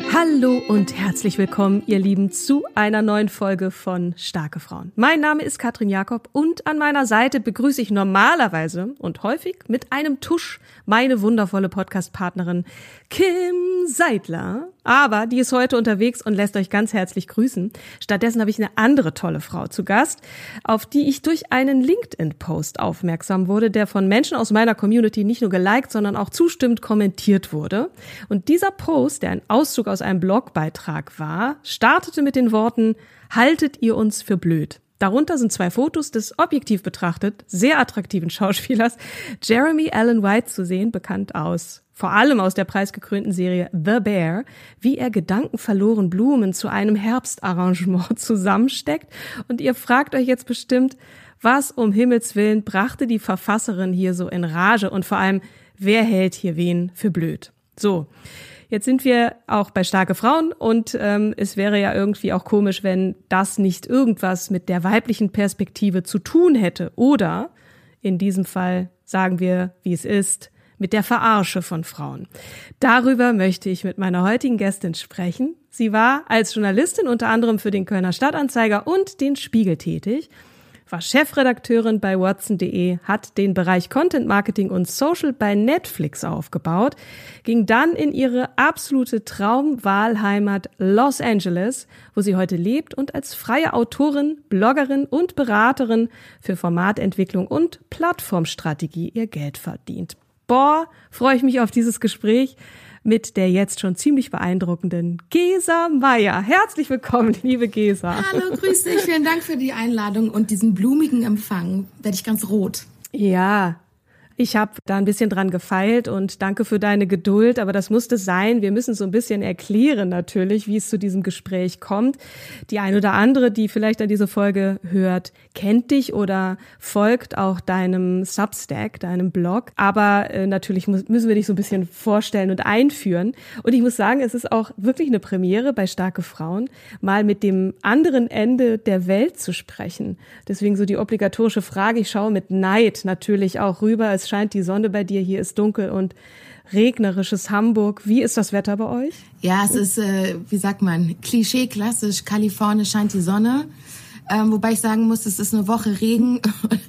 Hallo und herzlich willkommen, ihr Lieben, zu einer neuen Folge von Starke Frauen. Mein Name ist Katrin Jakob und an meiner Seite begrüße ich normalerweise und häufig mit einem Tusch meine wundervolle Podcast-Partnerin Kim Seidler. Aber die ist heute unterwegs und lässt euch ganz herzlich grüßen. Stattdessen habe ich eine andere tolle Frau zu Gast, auf die ich durch einen LinkedIn-Post aufmerksam wurde, der von Menschen aus meiner Community nicht nur geliked, sondern auch zustimmend kommentiert wurde. Und dieser Post, der ein Auszug aus einem Blogbeitrag war, startete mit den Worten: Haltet ihr uns für blöd? Darunter sind 2 Fotos des objektiv betrachtet sehr attraktiven Schauspielers Jeremy Allen White zu sehen, bekannt vor allem aus der preisgekrönten Serie The Bear, wie er gedankenverloren Blumen zu einem Herbstarrangement zusammensteckt. Und ihr fragt euch jetzt bestimmt, was um Himmels Willen brachte die Verfasserin hier so in Rage und vor allem, wer hält hier wen für blöd? So. Jetzt sind wir auch bei Starke Frauen und es wäre ja irgendwie auch komisch, wenn das nicht irgendwas mit der weiblichen Perspektive zu tun hätte. Oder, in diesem Fall sagen wir, wie es ist, mit der Verarsche von Frauen. Darüber möchte ich mit meiner heutigen Gästin sprechen. Sie war als Journalistin unter anderem für den Kölner Stadtanzeiger und den Spiegel tätig, war Chefredakteurin bei Watson.de, hat den Bereich Content Marketing und Social bei Netflix aufgebaut, ging dann in ihre absolute Traumwahlheimat Los Angeles, wo sie heute lebt und als freie Autorin, Bloggerin und Beraterin für Formatentwicklung und Plattformstrategie ihr Geld verdient. Boah, freue ich mich auf dieses Gespräch mit der jetzt schon ziemlich beeindruckenden Gesa Meyer. Herzlich willkommen, liebe Gesa. Hallo, grüß dich. Vielen Dank für die Einladung und diesen blumigen Empfang. Werde ich ganz rot. Ja, ich habe da ein bisschen dran gefeilt und danke für deine Geduld, aber das musste sein. Wir müssen so ein bisschen erklären natürlich, wie es zu diesem Gespräch kommt. Die ein oder andere, die vielleicht an diese Folge hört, kennt dich oder folgt auch deinem Substack, deinem Blog. Aber natürlich müssen wir dich so ein bisschen vorstellen und einführen. Und ich muss sagen, es ist auch wirklich eine Premiere bei Starke Frauen, mal mit dem anderen Ende der Welt zu sprechen. Deswegen so die obligatorische Frage, ich schaue mit Neid natürlich auch rüber. Es scheint die Sonne bei dir, hier ist dunkel und regnerisches Hamburg. Wie ist das Wetter bei euch? Ja, es ist, wie sagt man, Klischee klassisch, Kalifornien scheint die Sonne. Wobei ich sagen muss, es ist eine Woche Regen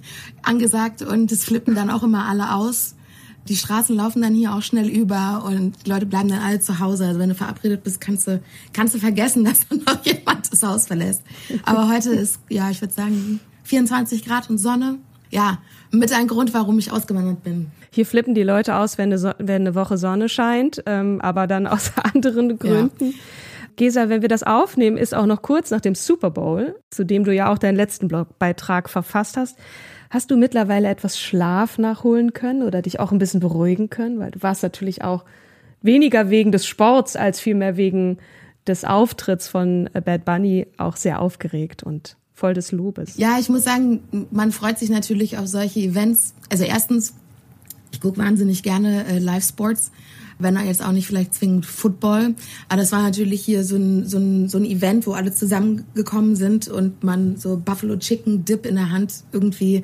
angesagt und es flippen dann auch immer alle aus. Die Straßen laufen dann hier auch schnell über und die Leute bleiben dann alle zu Hause. Also wenn du verabredet bist, kannst du vergessen, dass dann noch jemand das Haus verlässt. Aber heute ist, ja, ich würde sagen, 24 Grad und Sonne. Ja, mit einem Grund, warum ich ausgewandert bin. Hier flippen die Leute aus, wenn eine Woche Sonne scheint, aber dann aus anderen Gründen. Ja. Gesa, wenn wir das aufnehmen, ist auch noch kurz nach dem Super Bowl, zu dem du ja auch deinen letzten Blogbeitrag verfasst hast. Hast du mittlerweile etwas Schlaf nachholen können oder dich auch ein bisschen beruhigen können? Weil du warst natürlich auch weniger wegen des Sports als vielmehr wegen des Auftritts von Bad Bunny auch sehr aufgeregt und voll des Lobes. Ja, ich muss sagen, man freut sich natürlich auf solche Events. Also erstens, ich gucke wahnsinnig gerne Live-Sports, wenn er jetzt auch nicht vielleicht zwingend Football. Aber das war natürlich hier so ein Event, wo alle zusammengekommen sind und man so Buffalo Chicken Dip in der Hand irgendwie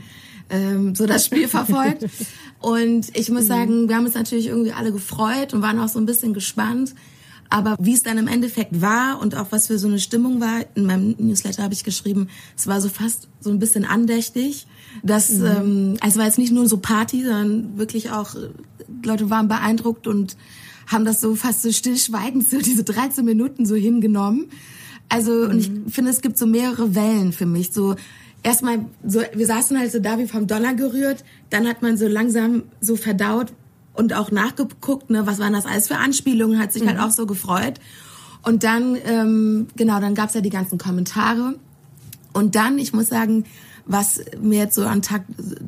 so das Spiel verfolgt. Und ich muss sagen, wir haben uns natürlich irgendwie alle gefreut und waren auch so ein bisschen gespannt. Aber wie es dann im Endeffekt war und auch was für so eine Stimmung war, in meinem Newsletter habe ich geschrieben, es war so fast so ein bisschen andächtig. Also es war jetzt nicht nur so Party, sondern wirklich auch, Leute waren beeindruckt und haben das so fast so stillschweigend so diese 13 Minuten so hingenommen. Also und ich finde, es gibt so mehrere Wellen für mich. So erstmal, so wir saßen halt so da wie vom Dollar gerührt, dann hat man so langsam so verdaut, und auch nachgeguckt, ne, was waren das alles für Anspielungen, hat sich halt auch so gefreut. Und dann, dann gab's ja die ganzen Kommentare. Und dann, ich muss sagen, was mir jetzt so an Tag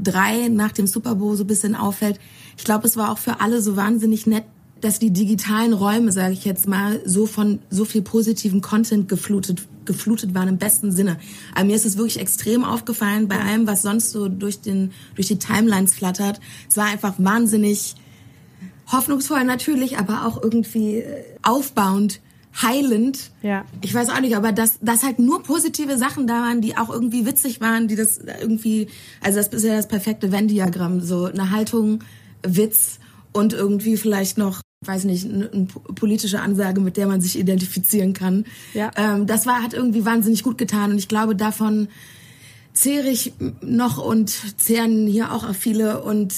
3 nach dem Super Bowl so ein bisschen auffällt, ich glaube, es war auch für alle so wahnsinnig nett, dass die digitalen Räume, sage ich jetzt mal, so von so viel positiven Content geflutet waren im besten Sinne. Aber mir ist es wirklich extrem aufgefallen bei allem, was sonst so durch die Timelines flattert. Es war einfach wahnsinnig hoffnungsvoll natürlich, aber auch irgendwie aufbauend, heilend. Ja. Ich weiß auch nicht, aber dass halt nur positive Sachen da waren, die auch irgendwie witzig waren, die das irgendwie, also das ist ja das perfekte Venn-Diagramm, so eine Haltung, Witz und irgendwie vielleicht noch weiß nicht, eine politische Ansage, mit der man sich identifizieren kann. Ja. Das hat irgendwie wahnsinnig gut getan und ich glaube, davon zehre ich noch und zehren hier auch viele und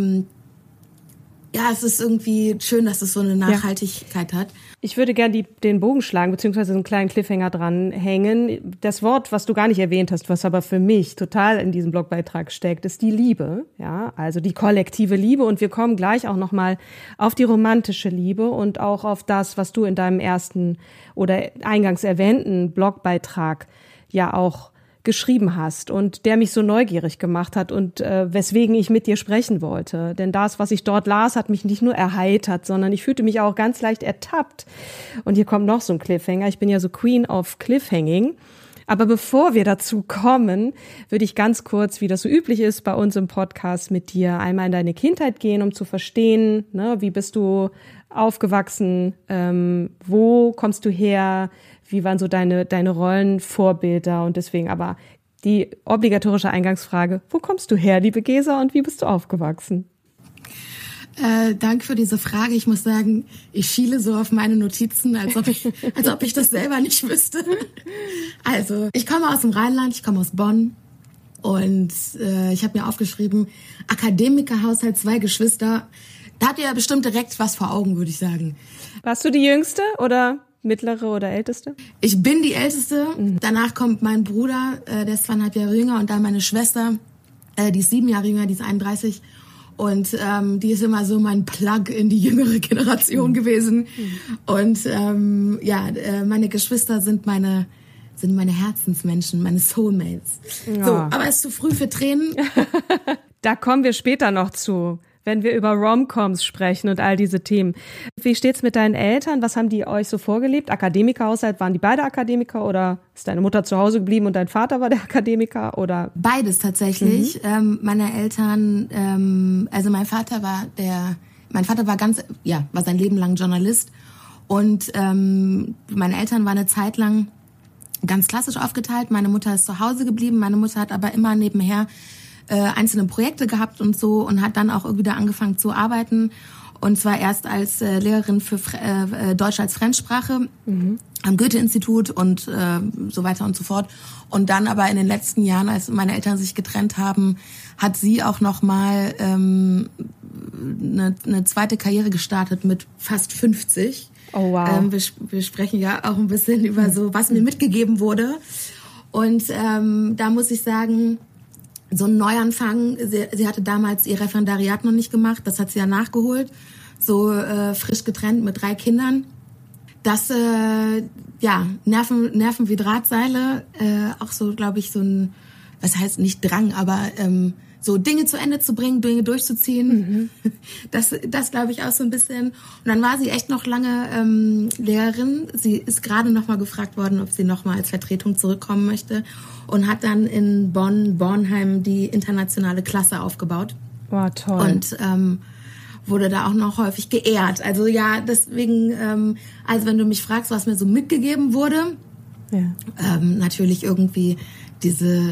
es ist irgendwie schön, dass es so eine Nachhaltigkeit hat. Ich würde gerne den Bogen schlagen, beziehungsweise einen kleinen Cliffhanger dranhängen. Das Wort, was du gar nicht erwähnt hast, was aber für mich total in diesem Blogbeitrag steckt, ist die Liebe. Ja, also die kollektive Liebe. Und wir kommen gleich auch nochmal auf die romantische Liebe und auch auf das, was du in deinem ersten oder eingangs erwähnten Blogbeitrag ja auch geschrieben hast und der mich so neugierig gemacht hat und weswegen ich mit dir sprechen wollte. Denn das, was ich dort las, hat mich nicht nur erheitert, sondern ich fühlte mich auch ganz leicht ertappt. Und hier kommt noch so ein Cliffhanger. Ich bin ja so Queen of Cliffhanging. Aber bevor wir dazu kommen, würde ich ganz kurz, wie das so üblich ist bei uns im Podcast, mit dir einmal in deine Kindheit gehen, um zu verstehen, ne, wie bist du aufgewachsen, wo kommst du her, wie waren so deine Rollenvorbilder und deswegen aber die obligatorische Eingangsfrage, wo kommst du her, liebe Gesa, und wie bist du aufgewachsen? Danke für diese Frage. Ich muss sagen, ich schiele so auf meine Notizen, als ob ich das selber nicht wüsste. Also, ich komme aus dem Rheinland, ich komme aus Bonn und ich habe mir aufgeschrieben, Akademikerhaushalt, 2 Geschwister. Da habt ihr ja bestimmt direkt was vor Augen, würde ich sagen. Warst du die Jüngste oder mittlere oder älteste? Ich bin die Älteste. Danach kommt mein Bruder, der ist 2,5 Jahre jünger, und dann meine Schwester, die ist 7 Jahre jünger, die ist 31. Und die ist immer so mein Plug in die jüngere Generation gewesen. Und meine Geschwister sind meine Herzensmenschen, meine Soulmates. Ja. So, aber es ist zu früh für Tränen. Da kommen wir später noch zu, wenn wir über Rom-Coms sprechen und all diese Themen. Wie steht's mit deinen Eltern? Was haben die euch so vorgelebt? Akademikerhaushalt, waren die beide Akademiker oder ist deine Mutter zu Hause geblieben und dein Vater war der Akademiker? Oder? Beides tatsächlich. Meine Eltern, also mein Vater war sein Leben lang Journalist und meine Eltern waren eine Zeit lang ganz klassisch aufgeteilt. Meine Mutter ist zu Hause geblieben, meine Mutter hat aber immer nebenher einzelne Projekte gehabt und so und hat dann auch wieder angefangen zu arbeiten, und zwar erst als Lehrerin für Deutsch als Fremdsprache am Goethe-Institut und so weiter und so fort. Und dann aber in den letzten Jahren, als meine Eltern sich getrennt haben, hat sie auch nochmal eine zweite Karriere gestartet mit fast 50. Oh wow. Wir sprechen ja auch ein bisschen über so, was mir mitgegeben wurde. Und da muss ich sagen, so ein Neuanfang, sie hatte damals ihr Referendariat noch nicht gemacht, das hat sie ja nachgeholt, so frisch getrennt mit 3 Kindern. Das, Nerven wie Drahtseile, auch so, glaube ich, so ein, was heißt nicht Drang, aber so Dinge zu Ende zu bringen, Dinge durchzuziehen. Das glaube ich auch so ein bisschen. Und dann war sie echt noch lange Lehrerin. Sie ist gerade noch mal gefragt worden, ob sie noch mal als Vertretung zurückkommen möchte, und hat dann in Bornheim die internationale Klasse aufgebaut. Wow, toll. Und wurde da auch noch häufig geehrt. Also ja, deswegen, also wenn du mich fragst, was mir so mitgegeben wurde, natürlich irgendwie diese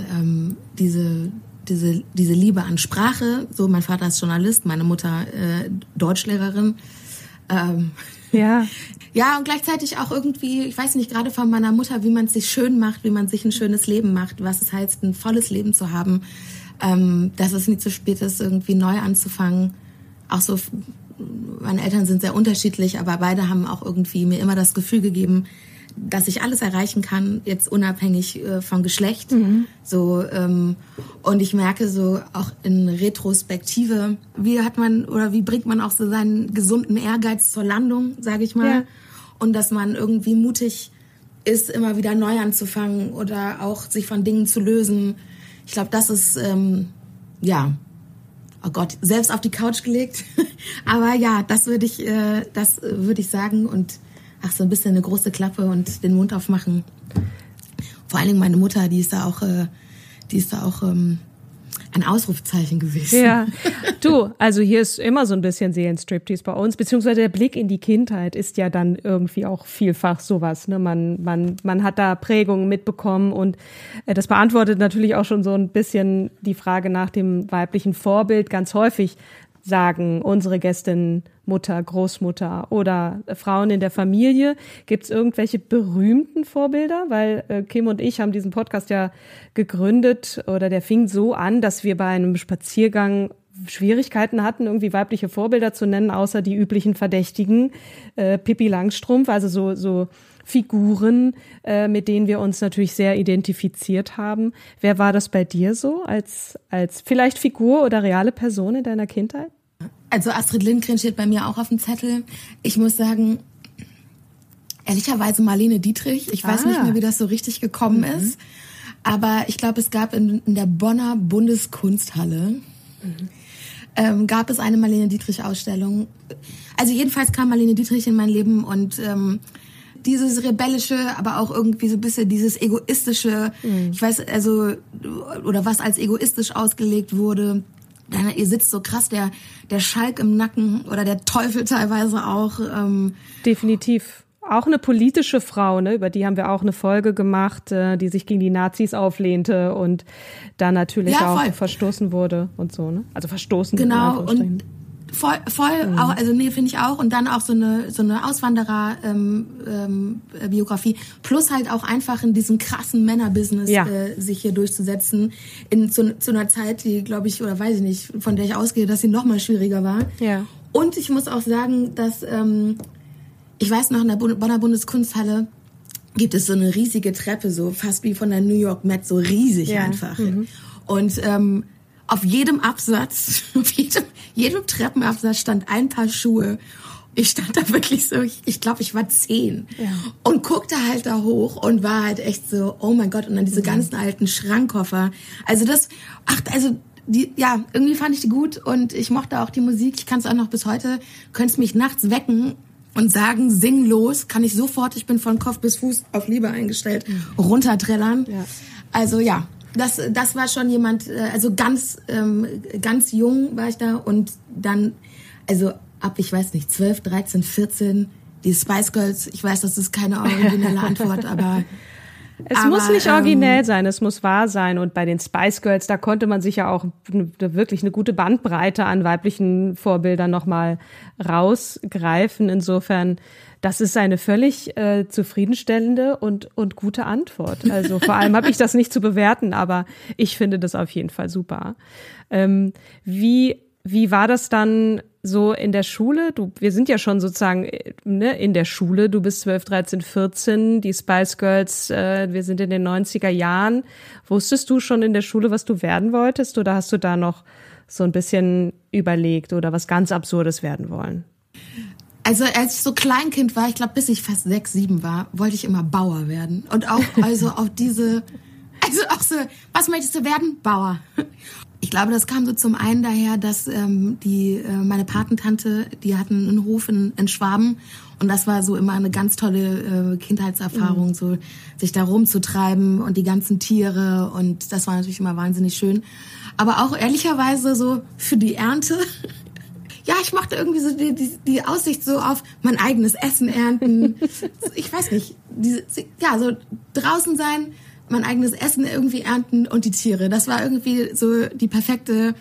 Liebe an Sprache. So, mein Vater ist Journalist, meine Mutter Deutschlehrerin. Ja, und gleichzeitig auch irgendwie, ich weiß nicht, gerade von meiner Mutter, wie man es sich schön macht, wie man sich ein schönes Leben macht, was es heißt, ein volles Leben zu haben, dass es nie zu spät ist, irgendwie neu anzufangen. Auch so, meine Eltern sind sehr unterschiedlich, aber beide haben auch irgendwie mir immer das Gefühl gegeben, dass ich alles erreichen kann, jetzt unabhängig von Geschlecht. So, und ich merke so auch in Retrospektive, wie bringt man auch so seinen gesunden Ehrgeiz zur Landung, sage ich mal. Ja. Und dass man irgendwie mutig ist, immer wieder neu anzufangen oder auch sich von Dingen zu lösen. Ich glaube, das ist, oh Gott, selbst auf die Couch gelegt. Aber ja, das würde ich sagen, und so ein bisschen eine große Klappe und den Mund aufmachen. Vor allen Dingen meine Mutter, die ist da auch ein Ausrufezeichen gewesen. Ja, du, also hier ist immer so ein bisschen Seelenstriptease bei uns, beziehungsweise der Blick in die Kindheit ist ja dann irgendwie auch vielfach sowas, ne? Man hat da Prägungen mitbekommen, und das beantwortet natürlich auch schon so ein bisschen die Frage nach dem weiblichen Vorbild. Ganz häufig sagen unsere Gästinnen Mutter, Großmutter oder Frauen in der Familie. Gibt es irgendwelche berühmten Vorbilder? Weil Kim und ich haben diesen Podcast ja gegründet oder der fing so an, dass wir bei einem Spaziergang Schwierigkeiten hatten, irgendwie weibliche Vorbilder zu nennen, außer die üblichen Verdächtigen, Pippi Langstrumpf, also so Figuren, mit denen wir uns natürlich sehr identifiziert haben. Wer war das bei dir so als vielleicht Figur oder reale Person in deiner Kindheit? Also Astrid Lindgren steht bei mir auch auf dem Zettel. Ich muss sagen, ehrlicherweise Marlene Dietrich. Ich weiß nicht mehr, wie das so richtig gekommen ist. Aber ich glaube, es gab in der Bonner Bundeskunsthalle gab es eine Marlene Dietrich Ausstellung. Also jedenfalls kam Marlene Dietrich in mein Leben und dieses Rebellische, aber auch irgendwie so ein bisschen dieses Egoistische, ich weiß, also, oder was als egoistisch ausgelegt wurde. Ihr sitzt so krass der Schalk im Nacken oder der Teufel teilweise auch. Definitiv. Auch eine politische Frau, ne? Über die haben wir auch eine Folge gemacht, die sich gegen die Nazis auflehnte und da natürlich auch verstoßen wurde und so, ne? Also verstoßen. Genau, und voll auch, also nee, finde ich auch. Und dann auch so eine Auswanderer-Biografie. Plus halt auch einfach in diesem krassen Männerbusiness sich hier durchzusetzen. Zu einer Zeit, die, glaube ich, oder weiß ich nicht, von der ich ausgehe, dass sie noch mal schwieriger war. Ja. Und ich muss auch sagen, dass ich weiß noch, in der Bonner Bundeskunsthalle gibt es so eine riesige Treppe, so fast wie von der New York Met, so riesig einfach. Und auf jedem Absatz, auf jedem Treppenabsatz stand ein Paar Schuhe. Ich stand da wirklich so, ich glaube, ich war 10 und guckte halt da hoch und war halt echt so, oh mein Gott, und dann diese ganzen alten Schrankkoffer. Also irgendwie fand ich die gut und ich mochte auch die Musik. Ich kann es auch noch bis heute, könntest mich nachts wecken und sagen, sing los, kann ich sofort, ich bin von Kopf bis Fuß auf Liebe eingestellt, runterträllern. Ja. Also ja, das war schon jemand, also ganz jung war ich da und dann, also ab, ich weiß nicht, 12, 13, 14, die Spice Girls, ich weiß, das ist keine originelle Antwort, aber es muss nicht originell sein, es muss wahr sein. Und bei den Spice Girls, da konnte man sich ja auch wirklich eine gute Bandbreite an weiblichen Vorbildern nochmal rausgreifen. Insofern, das ist eine völlig zufriedenstellende und gute Antwort. Also vor allem habe ich das nicht zu bewerten, aber ich finde das auf jeden Fall super. Wie war das dann so in der Schule? Wir sind ja schon sozusagen in der Schule. Du bist 12, 13, 14, die Spice Girls, wir sind in den 90er Jahren. Wusstest du schon in der Schule, was du werden wolltest? Oder hast du da noch so ein bisschen überlegt oder was ganz Absurdes werden wollen? Also als ich so Kleinkind war, ich glaube bis ich fast 6, 7 war, wollte ich immer Bauer werden. Und auch auch so, was möchtest du werden? Bauer. Ich glaube, das kam so zum einen daher, dass meine Patentante, die hatten einen Hof in Schwaben und das war so immer eine ganz tolle Kindheitserfahrung, so sich da rumzutreiben und die ganzen Tiere und das war natürlich immer wahnsinnig schön. Aber auch ehrlicherweise so für die Ernte. Ja, ich mochte irgendwie so die Aussicht so auf mein eigenes Essen ernten. Ich weiß nicht, so draußen sein, mein eigenes Essen irgendwie ernten und die Tiere. Das war irgendwie so der perfekte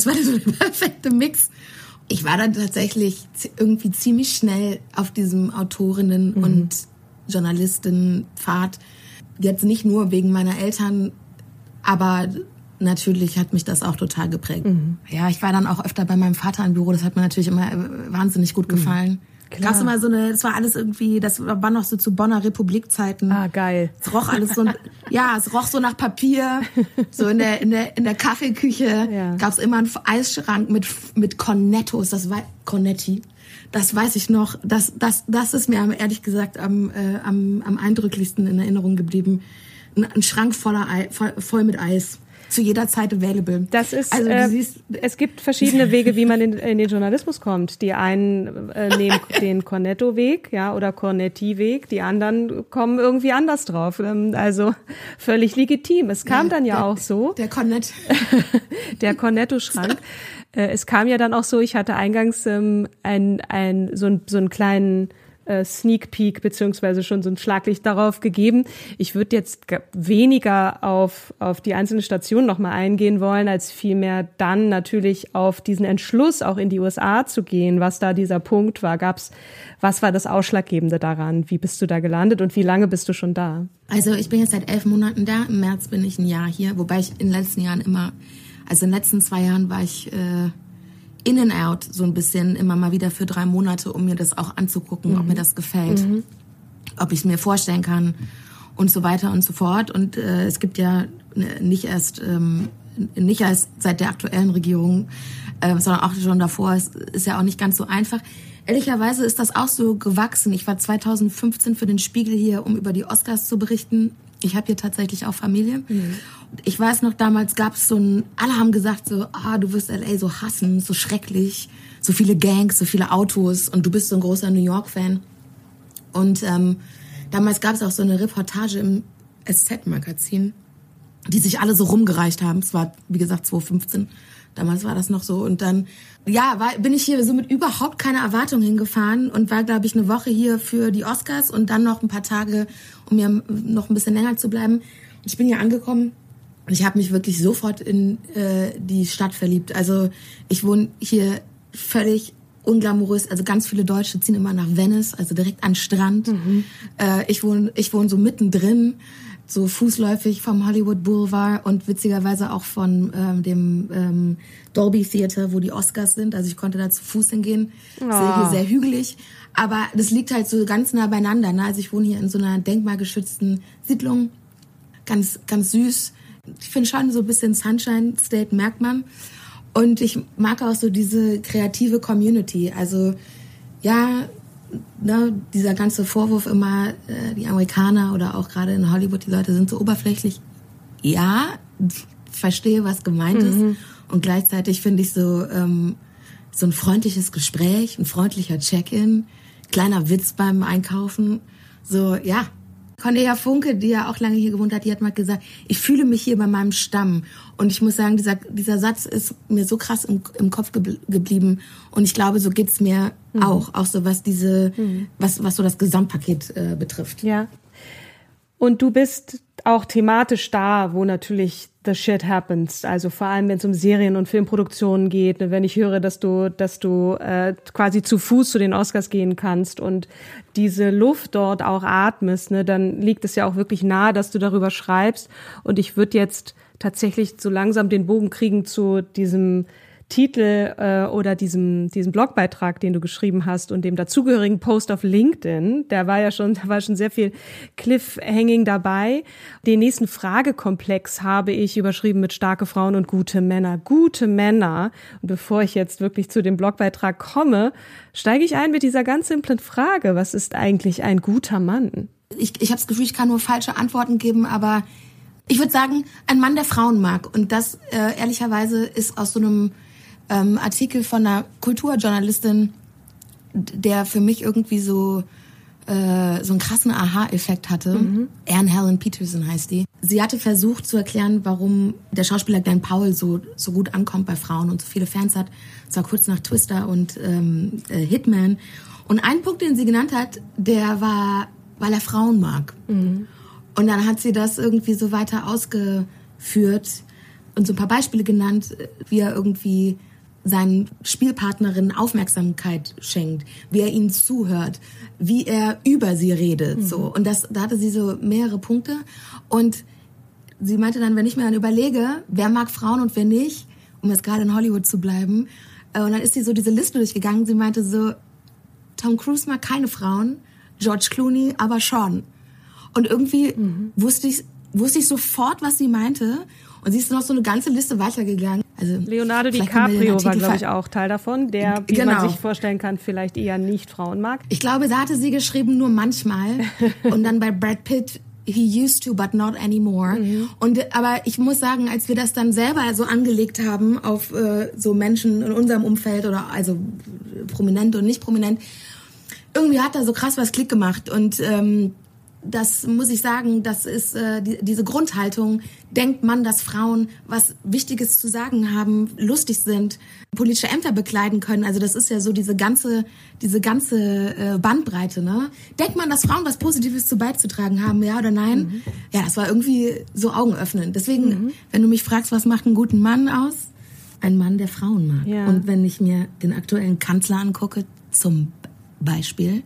Mix. Ich war dann tatsächlich irgendwie ziemlich schnell auf diesem Autorinnen- und Journalistinnenpfad. Jetzt nicht nur wegen meiner Eltern, aber natürlich hat mich das auch total geprägt. Ja, ich war dann auch öfter bei meinem Vater im Büro. Das hat mir natürlich immer wahnsinnig gut gefallen. Klar. Gab's immer das war alles irgendwie, das war noch so zu Bonner Republikzeiten. Ah, geil. Es roch alles so, es roch so nach Papier. So in der Kaffeeküche gab's immer einen Eisschrank mit Cornettos. Das war Cornetti. Das weiß ich noch. Das ist mir ehrlich gesagt am eindrücklichsten in Erinnerung geblieben. Ein Schrank voll mit Eis. Zu jeder Zeit available. Das ist, also, es gibt verschiedene Wege, wie man in den Journalismus kommt. Die einen nehmen den Cornetto-Weg, oder Cornetti-Weg. Die anderen kommen irgendwie anders drauf. Also völlig legitim. Es kam dann auch so. Der Cornett. Der Cornetto-Schrank. Es kam ja dann auch so, ich hatte eingangs so einen kleinen Sneak Peek beziehungsweise schon so ein Schlaglicht darauf gegeben. Ich würde jetzt weniger auf die einzelnen Stationen nochmal eingehen wollen, als vielmehr dann natürlich auf diesen Entschluss, auch in die USA zu gehen, was da dieser Punkt war. Was war das Ausschlaggebende daran? Wie bist du da gelandet und wie lange bist du schon da? Also ich bin jetzt seit 11 Monaten da. Im März bin ich ein Jahr hier, wobei ich in den letzten Jahren in den letzten 2 Jahren war ich in and out so ein bisschen, immer mal wieder für 3 Monate, um mir das auch anzugucken, ob mir das gefällt, ob ich es mir vorstellen kann und so weiter und so fort. Und es gibt ja nicht erst seit der aktuellen Regierung, sondern auch schon davor, es ist ja auch nicht ganz so einfach. Ehrlicherweise ist das auch so gewachsen. Ich war 2015 für den Spiegel hier, um über die Oscars zu berichten. Ich habe hier tatsächlich auch Familie. Ich weiß noch, damals gab es alle haben gesagt so, du wirst LA so hassen, so schrecklich, so viele Gangs, so viele Autos und du bist so ein großer New York-Fan. Und damals gab es auch so eine Reportage im SZ-Magazin, die sich alle so rumgereicht haben. Es war, wie gesagt, 2015. Damals war das noch so. Und dann, bin ich hier so mit überhaupt keiner Erwartung hingefahren und war, glaube ich, eine Woche hier für die Oscars und dann noch ein paar Tage, um mir noch ein bisschen länger zu bleiben. Ich bin hier angekommen und ich habe mich wirklich sofort in die Stadt verliebt. Also ich wohne hier völlig unglamourös. Also ganz viele Deutsche ziehen immer nach Venice, also direkt an den Strand. Ich wohne so mittendrin, so fußläufig vom Hollywood Boulevard und witzigerweise auch von dem Dolby Theater, wo die Oscars sind. Also ich konnte da zu Fuß hingehen. Oh. Ist hier sehr hügelig. Aber das liegt halt so ganz nah beieinander. Ne? Also ich wohne hier in so einer denkmalgeschützten Siedlung. Ganz, ganz süß. Ich finde schon so ein bisschen Sunshine State merkt man. Und ich mag auch so diese kreative Community. Also dieser ganze Vorwurf immer, die Amerikaner oder auch gerade in Hollywood, die Leute sind so oberflächlich. Ja, verstehe, was gemeint ist. Und gleichzeitig finde ich so ein freundliches Gespräch, ein freundlicher Check-in, kleiner Witz beim Einkaufen. So, ja. Cornelia Funke, die ja auch lange hier gewohnt hat, die hat mal gesagt, ich fühle mich hier bei meinem Stamm. Und ich muss sagen, dieser Satz ist mir so krass im Kopf geblieben. Und ich glaube, so geht's mir auch so was was so das Gesamtpaket betrifft. Ja. Und du bist auch thematisch da, wo natürlich the shit happens. Also vor allem, wenn es um Serien- und Filmproduktionen geht. Wenn ich höre, dass du quasi zu Fuß zu den Oscars gehen kannst und diese Luft dort auch atmest, ne, dann liegt es ja auch wirklich nahe, dass du darüber schreibst. Und ich würde jetzt tatsächlich so langsam den Bogen kriegen zu diesem Titel oder diesem Blogbeitrag, den du geschrieben hast und dem dazugehörigen Post auf LinkedIn. Da war schon sehr viel Cliffhanging dabei. Den nächsten Fragekomplex habe ich überschrieben mit starke Frauen und gute Männer. Gute Männer. Und bevor ich jetzt wirklich zu dem Blogbeitrag komme, steige ich ein mit dieser ganz simplen Frage. Was ist eigentlich ein guter Mann? Ich habe das Gefühl, ich kann nur falsche Antworten geben, aber ich würde sagen, ein Mann, der Frauen mag. Und das ehrlicherweise ist aus so einem Artikel von einer Kulturjournalistin, der für mich irgendwie so einen krassen Aha-Effekt hatte. Anne Helen Peterson heißt die. Sie hatte versucht zu erklären, warum der Schauspieler Glenn Powell so gut ankommt bei Frauen und so viele Fans hat. Das war kurz nach Twister und Hitman. Und ein Punkt, den sie genannt hat, der war, weil er Frauen mag. Und dann hat sie das irgendwie so weiter ausgeführt und so ein paar Beispiele genannt, wie er irgendwie seinen Spielpartnerinnen Aufmerksamkeit schenkt, wie er ihnen zuhört, wie er über sie redet, so. Und da hatte sie so mehrere Punkte. Und sie meinte dann, wenn ich mir dann überlege, wer mag Frauen und wer nicht, um jetzt gerade in Hollywood zu bleiben, und dann ist sie so diese Liste durchgegangen. Sie meinte so, Tom Cruise mag keine Frauen, George Clooney aber schon. Und irgendwie wusste ich sofort, was sie meinte. Und sie ist noch so eine ganze Liste weitergegangen. Also Leonardo DiCaprio war, glaube ich, auch Teil davon, der, wie man sich vorstellen kann, vielleicht eher nicht Frauen mag. Ich glaube, da hatte sie geschrieben, nur manchmal. Und dann bei Brad Pitt, he used to, but not anymore. Aber ich muss sagen, als wir das dann selber so angelegt haben auf so Menschen in unserem Umfeld oder also prominent und nicht prominent, irgendwie hat da so krass was Klick gemacht. Und das muss ich sagen, das ist diese Grundhaltung. Denkt man, dass Frauen was Wichtiges zu sagen haben, lustig sind, politische Ämter bekleiden können? Also das ist ja so diese ganze Bandbreite, ne? Denkt man, dass Frauen was Positives zu beizutragen haben, ja oder nein? Ja, das war irgendwie so augenöffnend. Deswegen, wenn du mich fragst, was macht einen guten Mann aus? Ein Mann, der Frauen mag. Ja. Und wenn ich mir den aktuellen Kanzler angucke, zum Beispiel,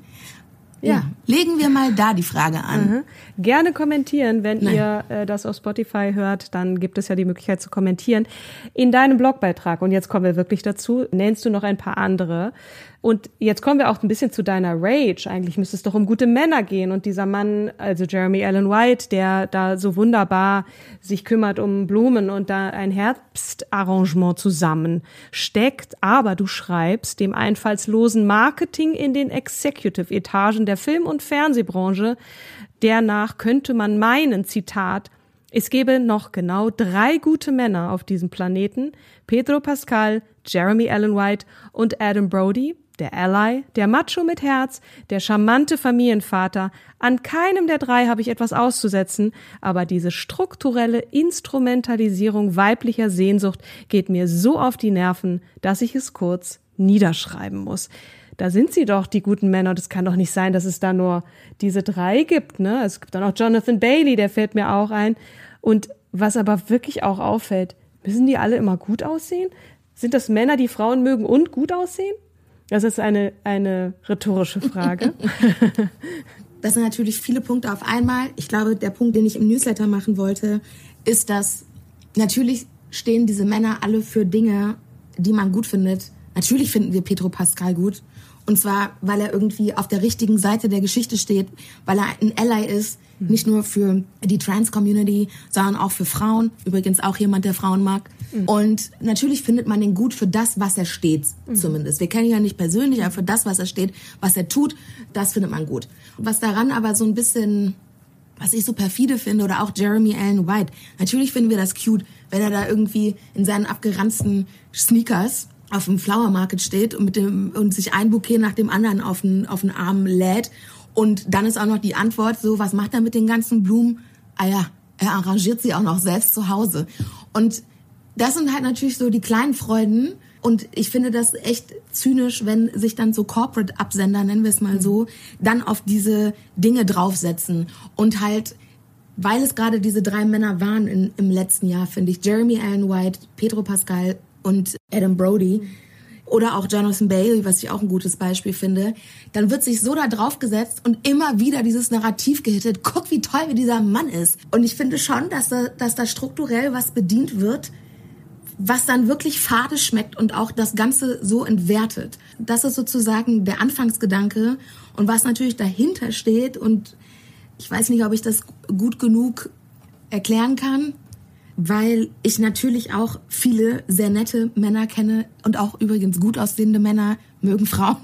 ja, legen wir mal da die Frage an. Gerne kommentieren, wenn ihr das auf Spotify hört, dann gibt es ja die Möglichkeit zu kommentieren. In deinem Blogbeitrag, und jetzt kommen wir wirklich dazu, nennst du noch ein paar andere. Und jetzt kommen wir auch ein bisschen zu deiner Rage. Eigentlich müsste es doch um gute Männer gehen. Und dieser Mann, also Jeremy Allen White, der da so wunderbar sich kümmert um Blumen und da ein Herbstarrangement zusammensteckt. Aber du schreibst, dem einfallslosen Marketing in den Executive-Etagen der Film- und Fernsehbranche, danach könnte man meinen, Zitat, es gäbe noch genau 3 gute Männer auf diesem Planeten, Pedro Pascal, Jeremy Allen White und Adam Brody, der Ally, der Macho mit Herz, der charmante Familienvater. An keinem der 3 habe ich etwas auszusetzen, aber diese strukturelle Instrumentalisierung weiblicher Sehnsucht geht mir so auf die Nerven, dass ich es kurz niederschreiben muss. Da sind sie doch, die guten Männer, und es kann doch nicht sein, dass es da nur diese 3 gibt, ne? Es gibt dann auch Jonathan Bailey, der fällt mir auch ein. Und was aber wirklich auch auffällt, müssen die alle immer gut aussehen? Sind das Männer, die Frauen mögen und gut aussehen? Das ist eine rhetorische Frage. Das sind natürlich viele Punkte auf einmal. Ich glaube, der Punkt, den ich im Newsletter machen wollte, ist, dass natürlich stehen diese Männer alle für Dinge, die man gut findet. Natürlich finden wir Pedro Pascal gut. Und zwar, weil er irgendwie auf der richtigen Seite der Geschichte steht, weil er ein Ally ist, nicht nur für die Trans-Community, sondern auch für Frauen. Übrigens auch jemand, der Frauen mag. Und natürlich findet man ihn gut für das, was er steht, zumindest. Wir kennen ihn ja nicht persönlich, aber für das, was er steht, was er tut, das findet man gut. Was daran aber so ein bisschen, was ich so perfide finde, oder auch Jeremy Allen White, natürlich finden wir das cute, wenn er da irgendwie in seinen abgeranzten Sneakers auf dem Flower Market steht und sich ein Bouquet nach dem anderen auf den Arm lädt. Und dann ist auch noch die Antwort so, was macht er mit den ganzen Blumen? Ah ja, er arrangiert sie auch noch selbst zu Hause. Und das sind halt natürlich so die kleinen Freuden. Und ich finde das echt zynisch, wenn sich dann so Corporate-Absender, nennen wir es mal so, dann auf diese Dinge draufsetzen. Und halt, weil es gerade diese 3 Männer waren im letzten Jahr, finde ich, Jeremy Allen White, Pedro Pascal und Adam Brody oder auch Jonathan Bailey, was ich auch ein gutes Beispiel finde, dann wird sich so da drauf gesetzt und immer wieder dieses Narrativ gehittet, guck, wie toll wie dieser Mann ist. Und ich finde schon, dass da strukturell was bedient wird, was dann wirklich fade schmeckt und auch das Ganze so entwertet. Das ist sozusagen der Anfangsgedanke und was natürlich dahinter steht, und ich weiß nicht, ob ich das gut genug erklären kann, weil ich natürlich auch viele sehr nette Männer kenne und auch übrigens gut aussehende Männer mögen Frauen.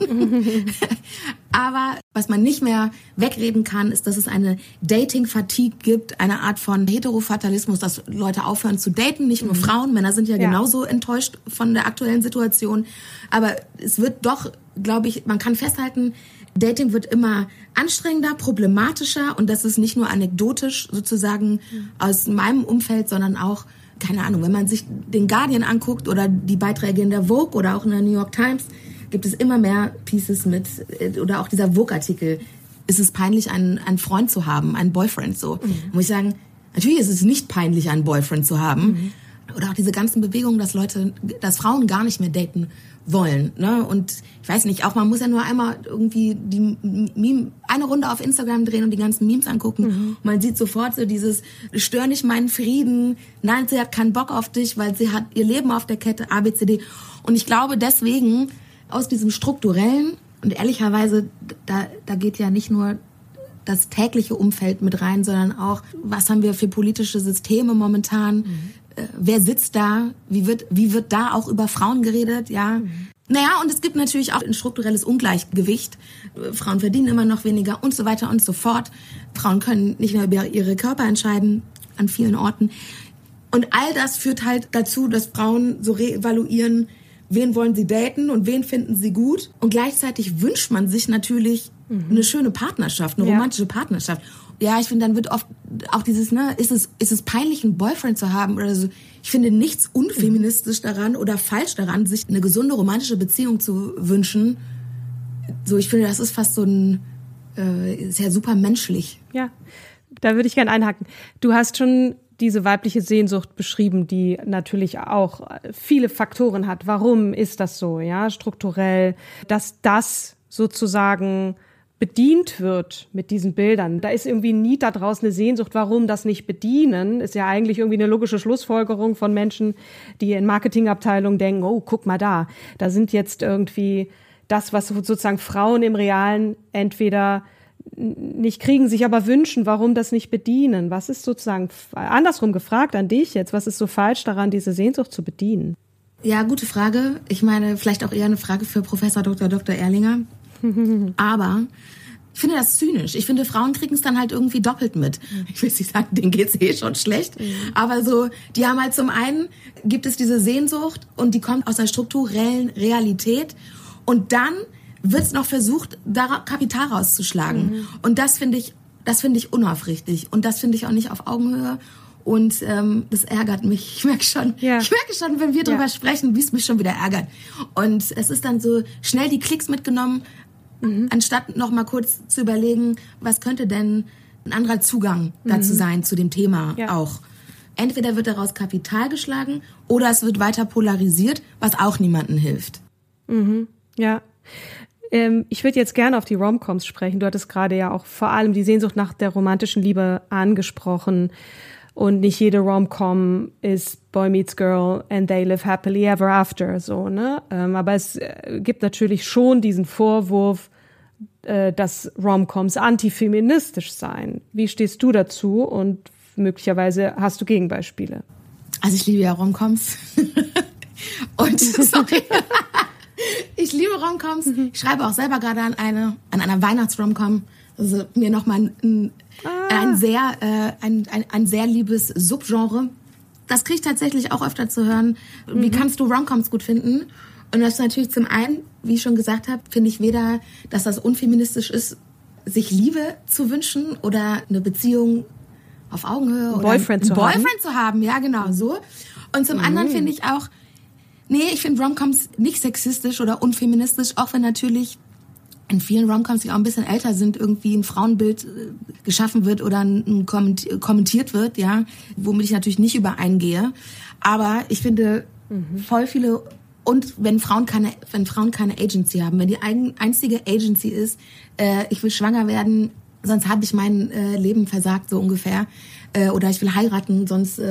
Aber was man nicht mehr wegreden kann, ist, dass es eine Dating-Fatigue gibt, eine Art von Heterofatalismus, dass Leute aufhören zu daten, nicht nur Frauen. Männer sind ja genauso enttäuscht von der aktuellen Situation. Aber es wird doch, glaube ich, man kann festhalten, Dating wird immer anstrengender, problematischer, und das ist nicht nur anekdotisch sozusagen aus meinem Umfeld, sondern auch, keine Ahnung, wenn man sich den Guardian anguckt oder die Beiträge in der Vogue oder auch in der New York Times, gibt es immer mehr Pieces mit, oder auch dieser Vogue-Artikel, ist es peinlich, einen Freund zu haben, einen Boyfriend, so. Muss ich sagen, natürlich ist es nicht peinlich, einen Boyfriend zu haben. Oder auch diese ganzen Bewegungen, dass Frauen gar nicht mehr daten wollen, ne? Und ich weiß nicht, auch man muss ja nur einmal irgendwie eine Runde auf Instagram drehen und die ganzen Memes angucken. Und man sieht sofort so dieses, stör nicht meinen Frieden, nein, sie hat keinen Bock auf dich, weil sie hat ihr Leben auf der Kette, ABCD. Und ich glaube deswegen, aus diesem Strukturellen, und ehrlicherweise, da geht ja nicht nur das tägliche Umfeld mit rein, sondern auch, was haben wir für politische Systeme momentan, wer sitzt da, wie wird da auch über Frauen geredet, ja. Naja, und es gibt natürlich auch ein strukturelles Ungleichgewicht. Frauen verdienen immer noch weniger und so weiter und so fort. Frauen können nicht mehr über ihre Körper entscheiden an vielen Orten. Und all das führt halt dazu, dass Frauen so reevaluieren, wen wollen sie daten und wen finden sie gut. Und gleichzeitig wünscht man sich natürlich eine schöne Partnerschaft, eine romantische Partnerschaft. Ja, ich finde, dann wird oft auch dieses, ist es peinlich, einen Boyfriend zu haben oder so. Ich finde nichts unfeministisch daran oder falsch daran, sich eine gesunde romantische Beziehung zu wünschen. So, ich finde, das ist fast so ist ja super menschlich. Ja, da würde ich gerne einhaken. Du hast schon diese weibliche Sehnsucht beschrieben, die natürlich auch viele Faktoren hat. Warum ist das so, ja, strukturell, dass das sozusagen bedient wird mit diesen Bildern. Da ist irgendwie nie da draußen eine Sehnsucht, warum das nicht bedienen. Ist ja eigentlich irgendwie eine logische Schlussfolgerung von Menschen, die in Marketingabteilungen denken, oh, guck mal da sind jetzt irgendwie das, was sozusagen Frauen im Realen entweder nicht kriegen, sich aber wünschen, warum das nicht bedienen. Was ist sozusagen, andersrum gefragt an dich jetzt, was ist so falsch daran, diese Sehnsucht zu bedienen? Ja, gute Frage. Ich meine, vielleicht auch eher eine Frage für Professor Dr. Erlinger. Aber ich finde das zynisch. Ich finde, Frauen kriegen es dann halt irgendwie doppelt mit. Ich will nicht sagen, denen geht's schon schlecht. Aber so, die haben halt zum einen, gibt es diese Sehnsucht und die kommt aus der strukturellen Realität. Und dann wird's noch versucht, da Kapital rauszuschlagen. Und das finde ich unaufrichtig. Und das finde ich auch nicht auf Augenhöhe. Und das ärgert mich. Ich merke schon, wenn wir drüber sprechen, wie es mich schon wieder ärgert. Und es ist dann so schnell die Klicks mitgenommen, anstatt noch mal kurz zu überlegen, was könnte denn ein anderer Zugang dazu sein, zu dem Thema auch. Entweder wird daraus Kapital geschlagen oder es wird weiter polarisiert, was auch niemandem hilft. Ja. Ich würde jetzt gerne auf die Rom-Coms sprechen. Du hattest gerade ja auch vor allem die Sehnsucht nach der romantischen Liebe angesprochen. Und nicht jede Rom-Com ist Boy Meets Girl and they live happily ever after, so, ne? Aber es gibt natürlich schon diesen Vorwurf, dass Rom-Coms antifeministisch seien. Wie stehst du dazu? Und möglicherweise hast du Gegenbeispiele? Also ich liebe ja Rom-Coms. Und, sorry. Ich liebe Rom-Coms. Ich schreibe auch selber gerade an einer Weihnachts-Rom-Com. Also mir nochmal ein sehr liebes Subgenre. Das kriege ich tatsächlich auch öfter zu hören. Wie kannst du Rom-Coms gut finden? Und das ist natürlich zum einen, wie ich schon gesagt habe, finde ich weder, dass das unfeministisch ist, sich Liebe zu wünschen oder eine Beziehung auf Augenhöhe oder einen Boyfriend zu haben. Ja, genau, so. Und zum anderen finde ich auch, ich finde Rom-Coms nicht sexistisch oder unfeministisch, auch wenn natürlich in vielen Rom-Coms, die auch ein bisschen älter sind, irgendwie ein Frauenbild geschaffen wird oder kommentiert wird, ja, womit ich natürlich nicht übereingehe. Aber ich finde voll viele, und wenn Frauen keine Agency haben, wenn die einzige Agency ist, ich will schwanger werden, sonst habe ich mein Leben versagt, so ungefähr. Oder ich will heiraten, sonst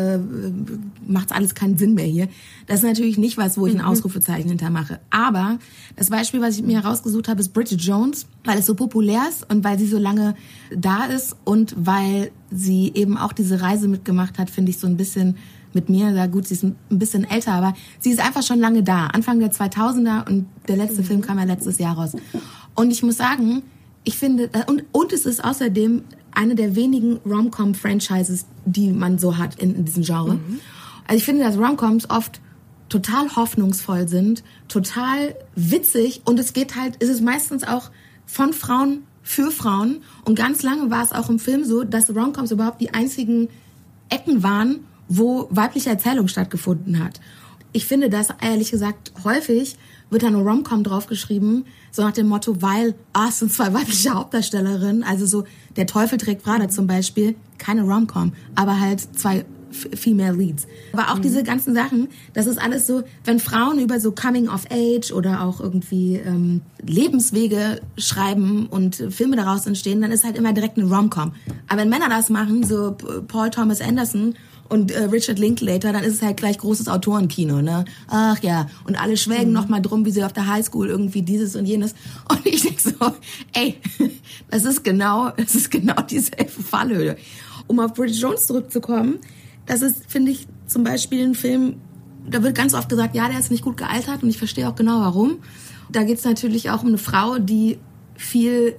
macht's alles keinen Sinn mehr hier. Das ist natürlich nicht was, wo ich ein Ausrufezeichen hintermache. Aber das Beispiel, was ich mir herausgesucht habe, ist Bridget Jones, weil es so populär ist und weil sie so lange da ist und weil sie eben auch diese Reise mitgemacht hat, finde ich so ein bisschen mit mir. Ja gut, sie ist ein bisschen älter, aber sie ist einfach schon lange da. Anfang der 2000er und der letzte Film kam ja letztes Jahr raus. Und ich muss sagen, ich finde, und es ist außerdem eine der wenigen Rom-Com-Franchises, die man so hat in diesem Genre. Also ich finde, dass Rom-Coms oft total hoffnungsvoll sind, total witzig und es ist meistens auch von Frauen für Frauen und ganz lange war es auch im Film so, dass Rom-Coms überhaupt die einzigen Ecken waren, wo weibliche Erzählung stattgefunden hat. Ich finde, dass ehrlich gesagt häufig wird da eine Rom-Com draufgeschrieben, so nach dem Motto, weil, es sind zwei weibliche Hauptdarstellerinnen, also so Der Teufel trägt Prada zum Beispiel, keine Rom-Com, aber halt zwei Female Leads. Aber auch diese ganzen Sachen, das ist alles so, wenn Frauen über so Coming of Age oder auch irgendwie Lebenswege schreiben und Filme daraus entstehen, dann ist halt immer direkt eine Rom-Com. Aber wenn Männer das machen, so Paul Thomas Anderson und Richard Linklater, dann ist es halt gleich großes Autorenkino, ne? Ach ja, und alle schwelgen noch mal drum, wie sie auf der Highschool irgendwie dieses und jenes. Und ich denke so, ey, das ist genau dieselbe Fallhöhe. Um auf Bridget Jones zurückzukommen, das ist, finde ich, zum Beispiel ein Film, da wird ganz oft gesagt, ja, der ist nicht gut gealtert und ich verstehe auch genau warum. Da geht es natürlich auch um eine Frau, die viel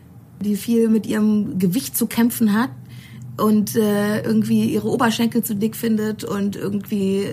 mit ihrem Gewicht zu kämpfen hat und irgendwie ihre Oberschenkel zu dick findet und irgendwie,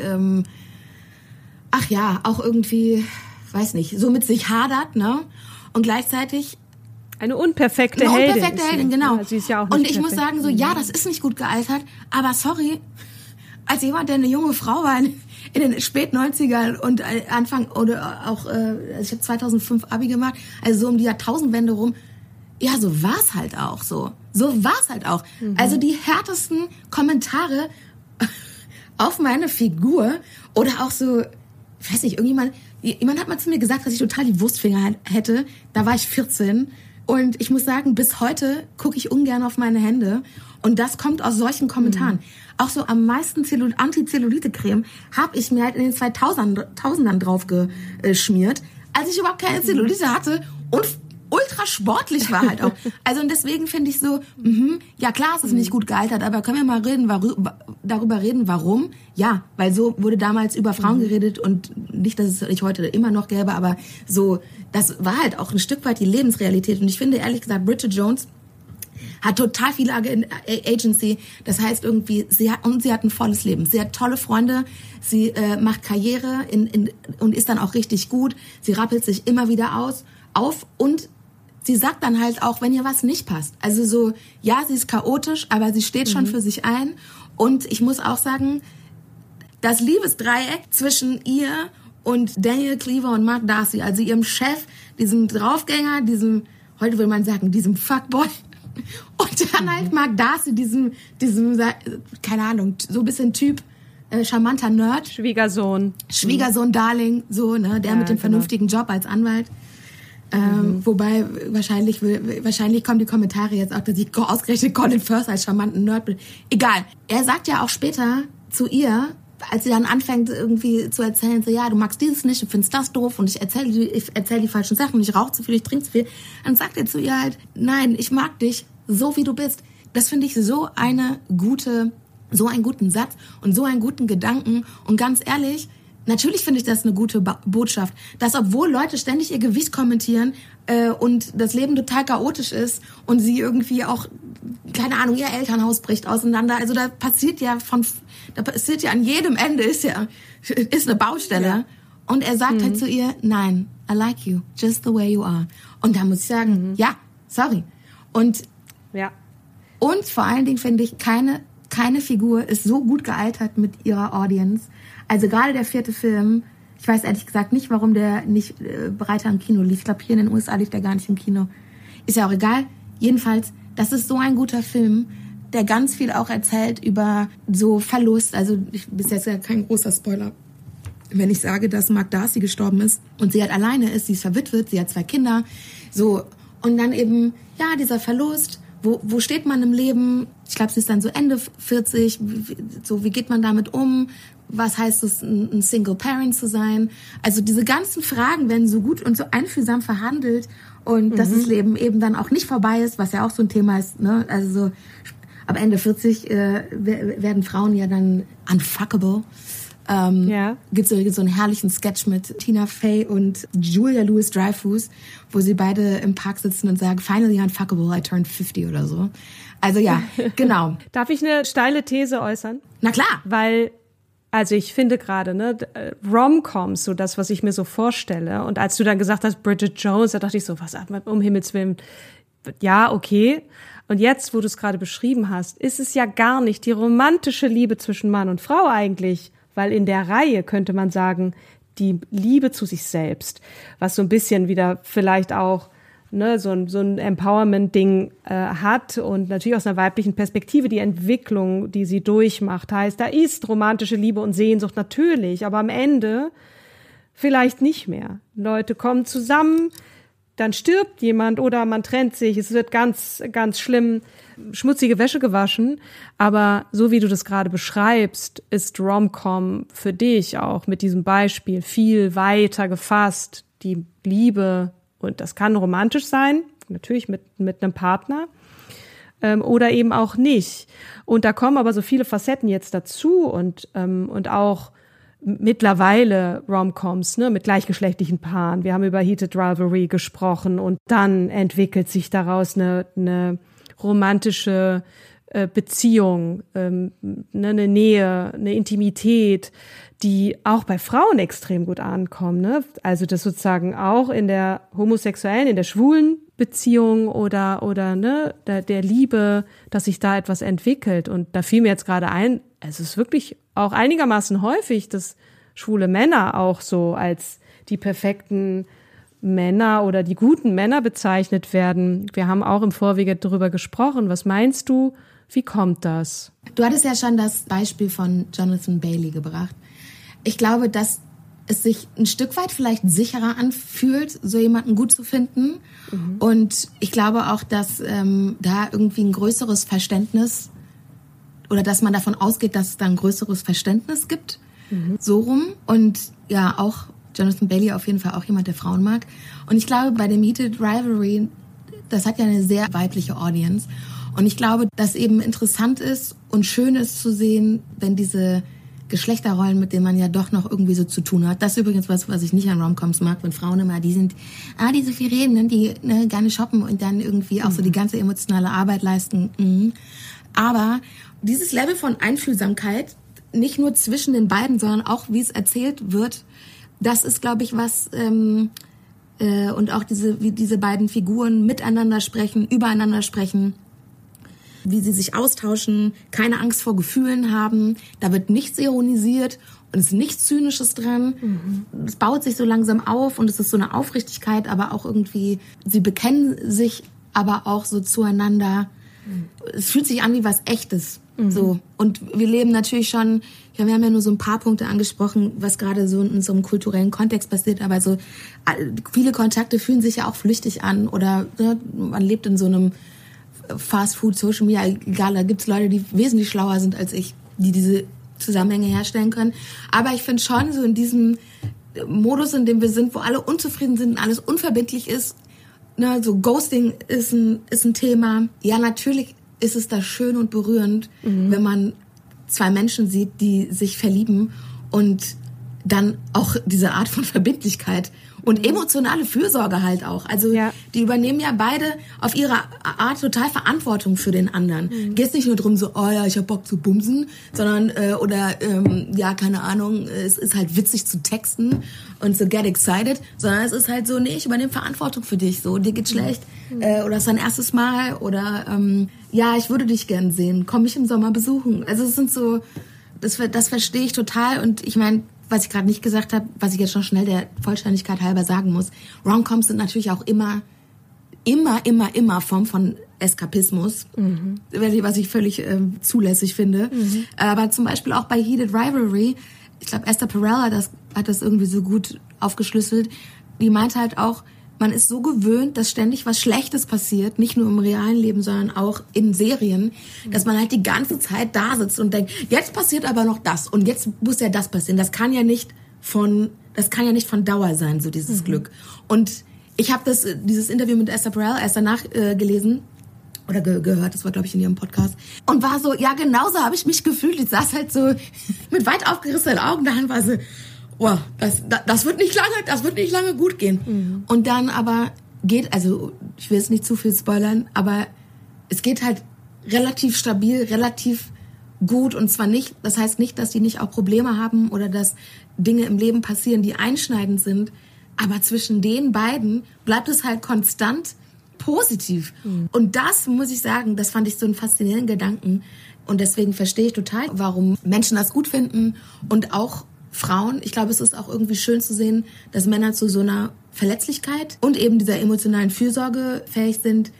auch irgendwie, weiß nicht, so mit sich hadert, ne? Und gleichzeitig Eine unperfekte Eine Heldin. Unperfekte Heldin, genau. Ja, sie ist ja auch nicht und ich perfekt. muss sagen, so, ja, das ist nicht gut gealtert, aber sorry, als jemand, der eine junge Frau war in den Spät-90ern und Anfang, oder auch, ich habe 2005 Abi gemacht, also so um die Jahrtausendwende rum, ja, so war's halt auch so. So war's halt auch. Also die härtesten Kommentare auf meine Figur oder auch so, ich weiß nicht, jemand hat mal zu mir gesagt, dass ich total die Wurstfinger hätte. Da war ich 14 und ich muss sagen, bis heute gucke ich ungern auf meine Hände und das kommt aus solchen Kommentaren. Auch so am meisten Antizellulite-Creme habe ich mir halt in den 2000ern drauf geschmiert, als ich überhaupt keine Zellulite hatte und ultra sportlich war halt auch. Also und deswegen finde ich so, ja klar, es ist nicht gut gealtert, aber können wir mal darüber reden, warum? Ja, weil so wurde damals über Frauen geredet und nicht, dass es nicht heute immer noch gäbe, aber so, das war halt auch ein Stück weit die Lebensrealität. Und ich finde ehrlich gesagt, Bridget Jones hat total viel Agency. Das heißt irgendwie, sie hat ein volles Leben. Sie hat tolle Freunde. Sie macht Karriere und ist dann auch richtig gut. Sie rappelt sich immer wieder auf und sie sagt dann halt auch, wenn ihr was nicht passt. Also so, ja, sie ist chaotisch, aber sie steht schon für sich ein. Und ich muss auch sagen, das Liebesdreieck zwischen ihr und Daniel Cleaver und Mark Darcy, also ihrem Chef, diesem Draufgänger, heute will man sagen, diesem Fuckboy, und dann halt Mark Darcy, diesem, keine Ahnung, so ein bisschen Typ, charmanter Nerd. Schwiegersohn, Darling, so, ne, der mit dem vernünftigen Job als Anwalt. Wobei wahrscheinlich kommen die Kommentare jetzt auch, dass ich ausgerechnet Colin Firth als charmanten Nerd bin. Egal. Er sagt ja auch später zu ihr, als sie dann anfängt irgendwie zu erzählen, so, ja, du magst dieses nicht, du findest das doof und ich erzähle die falschen Sachen und ich rauche zu viel, ich trinke zu viel. Dann sagt er zu ihr halt, nein, ich mag dich so, wie du bist. Das finde ich so einen guten Satz und so einen guten Gedanken. Und ganz ehrlich, natürlich finde ich das eine gute Botschaft, dass obwohl Leute ständig ihr Gewicht kommentieren und das Leben total chaotisch ist und sie irgendwie auch, keine Ahnung, ihr Elternhaus bricht auseinander. Also da passiert ja an jedem Ende ist eine Baustelle. Ja. Und er sagt halt zu ihr, nein, I like you, just the way you are. Und da muss ich sagen, ja, sorry. Und vor allen Dingen finde ich, keine Figur ist so gut gealtert mit ihrer Audience. Also gerade der 4. Film, ich weiß ehrlich gesagt nicht, warum der nicht breiter im Kino lief. Ich glaube, hier in den USA lief der gar nicht im Kino. Ist ja auch egal. Jedenfalls, das ist so ein guter Film, der ganz viel auch erzählt über so Verlust. Also bis jetzt ja kein großer Spoiler, wenn ich sage, dass Mark Darcy gestorben ist und sie halt alleine ist, sie ist verwitwet, sie hat 2 Kinder. So, und dann eben, ja, dieser Verlust. Wo steht man im Leben? Ich glaube, sie ist dann so Ende 40. Wie geht man damit um? Was heißt es, ein Single Parent zu sein? Also diese ganzen Fragen werden so gut und so einfühlsam verhandelt und dass das Leben eben dann auch nicht vorbei ist, was ja auch so ein Thema ist, ne? Also so ab Ende 40 werden Frauen ja dann unfuckable. Gibt's so einen herrlichen Sketch mit Tina Fey und Julia Louis-Dreyfus, wo sie beide im Park sitzen und sagen, finally unfuckable, I turned 50 oder so. Also ja, genau. Darf ich eine steile These äußern? Na klar. Weil, also ich finde gerade, ne, Rom-Coms, so das, was ich mir so vorstelle. Und als du dann gesagt hast, Bridget Jones, da dachte ich so, was, um Himmels Willen, ja, okay. Und jetzt, wo du es gerade beschrieben hast, ist es ja gar nicht die romantische Liebe zwischen Mann und Frau eigentlich. Weil in der Reihe könnte man sagen, die Liebe zu sich selbst, was so ein bisschen wieder vielleicht auch so ein Empowerment-Ding hat und natürlich aus einer weiblichen Perspektive die Entwicklung, die sie durchmacht, heißt, da ist romantische Liebe und Sehnsucht natürlich, aber am Ende vielleicht nicht mehr. Leute kommen zusammen, dann stirbt jemand oder man trennt sich, es wird ganz, ganz schlimm, schmutzige Wäsche gewaschen, aber so wie du das gerade beschreibst, ist Rom-Com für dich auch mit diesem Beispiel viel weiter gefasst, die Liebe, und das kann romantisch sein, natürlich mit einem Partner, oder eben auch nicht. Und da kommen aber so viele Facetten jetzt dazu und auch mittlerweile Rom-Coms, ne, mit gleichgeschlechtlichen Paaren. Wir haben über Heated Rivalry gesprochen und dann entwickelt sich daraus eine romantische Beziehung, eine Nähe, eine Intimität, die auch bei Frauen extrem gut ankommen, ne? Also das sozusagen auch in der homosexuellen, in der schwulen Beziehung oder ne, der Liebe, dass sich da etwas entwickelt. Und da fiel mir jetzt gerade ein, es ist wirklich auch einigermaßen häufig, dass schwule Männer auch so als die perfekten Männer oder die guten Männer bezeichnet werden. Wir haben auch im Vorwege darüber gesprochen. Was meinst du, wie kommt das? Du hattest ja schon das Beispiel von Jonathan Bailey gebracht. Ich glaube, dass es sich ein Stück weit vielleicht sicherer anfühlt, so jemanden gut zu finden. Mhm. Und ich glaube auch, dass da irgendwie ein größeres Verständnis oder dass man davon ausgeht, dass es da ein größeres Verständnis gibt. Mhm. So rum. Und ja, auch Jonathan Bailey auf jeden Fall auch jemand, der Frauen mag. Und ich glaube, bei dem Heated Rivalry, das hat ja eine sehr weibliche Audience. Und ich glaube, dass eben interessant ist und schön ist zu sehen, wenn diese Geschlechterrollen, mit denen man ja doch noch irgendwie so zu tun hat. Das ist übrigens was ich nicht an Romcoms mag, wenn Frauen immer, die so viel reden, die gerne shoppen und dann irgendwie auch so die ganze emotionale Arbeit leisten. Aber dieses Level von Einfühlsamkeit, nicht nur zwischen den beiden, sondern auch, wie es erzählt wird, das ist, glaube ich, was, und auch wie diese beiden Figuren miteinander sprechen, übereinander sprechen, wie sie sich austauschen, keine Angst vor Gefühlen haben, da wird nichts ironisiert und es ist nichts Zynisches dran. Es baut sich so langsam auf und es ist so eine Aufrichtigkeit, aber auch irgendwie, sie bekennen sich aber auch so zueinander. Es fühlt sich an wie was Echtes. So. Und wir leben natürlich schon, wir haben ja nur so ein paar Punkte angesprochen, was gerade so in so einem kulturellen Kontext passiert, aber so viele Kontakte fühlen sich ja auch flüchtig an oder man lebt in so einem Fast Food, Social Media, egal, da gibt's Leute, die wesentlich schlauer sind als ich, die diese Zusammenhänge herstellen können. Aber ich finde schon, so in diesem Modus, in dem wir sind, wo alle unzufrieden sind und alles unverbindlich ist, ne, so Ghosting ist ein Thema. Ja, natürlich ist es da schön und berührend, wenn man zwei Menschen sieht, die sich verlieben und dann auch diese Art von Verbindlichkeit und emotionale Fürsorge halt auch. Also die übernehmen ja beide auf ihre Art total Verantwortung für den anderen. Geht's nicht nur drum so, oh ja, ich hab Bock zu bumsen, sondern ja, keine Ahnung, es ist halt witzig zu texten und so get excited, sondern es ist halt so, nee, ich übernehme Verantwortung für dich, so, dir geht's schlecht oder es ist dein erstes Mal oder ja, ich würde dich gern sehen, komm mich im Sommer besuchen. Also es sind so, das verstehe ich total und ich meine, was ich gerade nicht gesagt habe, was ich jetzt schon schnell der Vollständigkeit halber sagen muss, Rom-Coms sind natürlich auch immer Form von Eskapismus, was ich völlig zulässig finde. Aber zum Beispiel auch bei Heated Rivalry, ich glaube Esther Perel hat das irgendwie so gut aufgeschlüsselt, die meinte halt auch, man ist so gewöhnt, dass ständig was Schlechtes passiert, nicht nur im realen Leben, sondern auch in Serien, dass man halt die ganze Zeit da sitzt und denkt, jetzt passiert aber noch das und jetzt muss ja das passieren. Das kann ja nicht von Dauer sein, so dieses Glück. Und ich habe dieses Interview mit Esther Perel erst danach gelesen oder gehört, das war glaube ich in ihrem Podcast und war so, ja genauso habe ich mich gefühlt. Ich saß halt so mit weit aufgerissenen Augen da und war so, wow, das wird nicht lange gut gehen. Und dann aber also ich will jetzt nicht zu viel spoilern, aber es geht halt relativ stabil, relativ gut und zwar nicht, das heißt nicht, dass die nicht auch Probleme haben oder dass Dinge im Leben passieren, die einschneidend sind, aber zwischen den beiden bleibt es halt konstant positiv. Und das, muss ich sagen, das fand ich so einen faszinierenden Gedanken und deswegen verstehe ich total, warum Menschen das gut finden und auch Frauen. Ich glaube, es ist auch irgendwie schön zu sehen, dass Männer zu so einer Verletzlichkeit und eben dieser emotionalen Fürsorge fähig sind,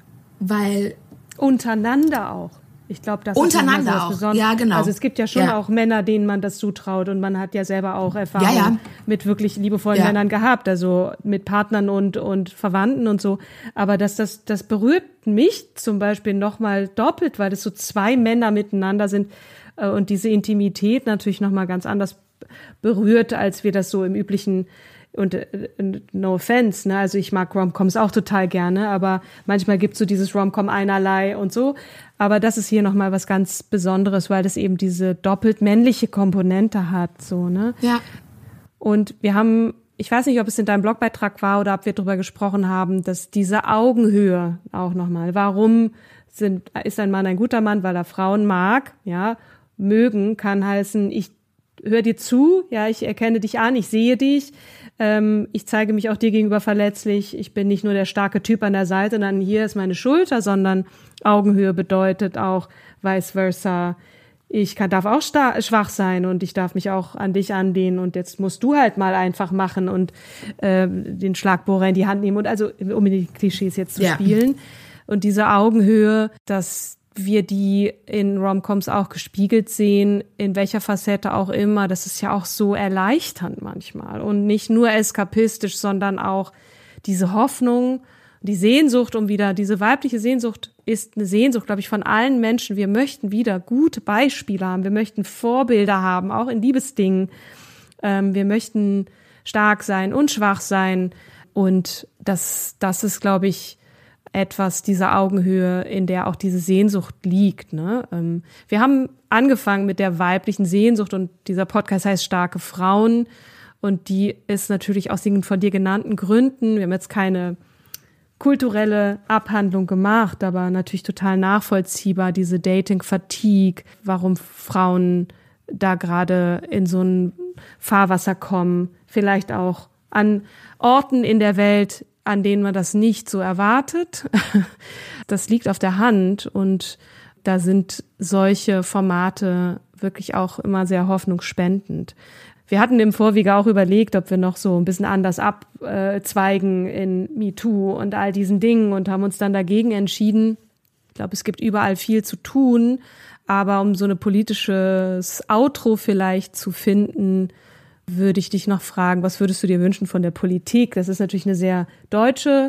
weil untereinander auch. Ich glaube, das untereinander ist auch. Besonderes. Ja, genau. Also es gibt ja schon auch Männer, denen man das zutraut und man hat ja selber auch Erfahrungen mit wirklich liebevollen Männern gehabt, also mit Partnern und Verwandten und so. Aber das berührt mich zum Beispiel nochmal doppelt, weil das so zwei Männer miteinander sind und diese Intimität natürlich nochmal ganz anders berührt, als wir das so im üblichen und no offense, ne? Also ich mag Rom-Coms auch total gerne, aber manchmal gibt's so dieses Rom-Com einerlei und so. Aber das ist hier nochmal was ganz Besonderes, weil das eben diese doppelt männliche Komponente hat, so, ne? Ja. Und wir haben, ich weiß nicht, ob es in deinem Blogbeitrag war oder ob wir darüber gesprochen haben, dass diese Augenhöhe auch nochmal, warum ist ein Mann ein guter Mann, weil er Frauen mag, ja, mögen kann heißen, ich höre dir zu, ja, ich erkenne dich an, ich sehe dich, ich zeige mich auch dir gegenüber verletzlich, ich bin nicht nur der starke Typ an der Seite, dann hier ist meine Schulter, sondern Augenhöhe bedeutet auch vice versa, darf auch schwach sein und ich darf mich auch an dich anlehnen und jetzt musst du halt mal einfach machen und den Schlagbohrer in die Hand nehmen und also, um in die Klischees jetzt zu spielen. Und diese Augenhöhe, dass wir die in Rom-Coms auch gespiegelt sehen, in welcher Facette auch immer, das ist ja auch so erleichternd manchmal und nicht nur eskapistisch, sondern auch diese Hoffnung, die Sehnsucht diese weibliche Sehnsucht ist eine Sehnsucht, glaube ich, von allen Menschen. Wir möchten wieder gute Beispiele haben. Wir möchten Vorbilder haben, auch in Liebesdingen. Wir möchten stark sein und schwach sein. Und das ist, glaube ich, etwas, diese Augenhöhe, in der auch diese Sehnsucht liegt. Ne? Wir haben angefangen mit der weiblichen Sehnsucht und dieser Podcast heißt Starke Frauen. Und die ist natürlich aus den von dir genannten Gründen, wir haben jetzt keine kulturelle Abhandlung gemacht, aber natürlich total nachvollziehbar, diese Dating-Fatigue, warum Frauen da gerade in so ein Fahrwasser kommen, vielleicht auch an Orten in der Welt, an denen man das nicht so erwartet. Das liegt auf der Hand und da sind solche Formate wirklich auch immer sehr hoffnungsspendend. Wir hatten im Vorwege auch überlegt, ob wir noch so ein bisschen anders abzweigen in MeToo und all diesen Dingen und haben uns dann dagegen entschieden. Ich glaube, es gibt überall viel zu tun, aber um so ein politisches Outro vielleicht zu finden, würde ich dich noch fragen, was würdest du dir wünschen von der Politik? Das ist natürlich eine sehr deutsche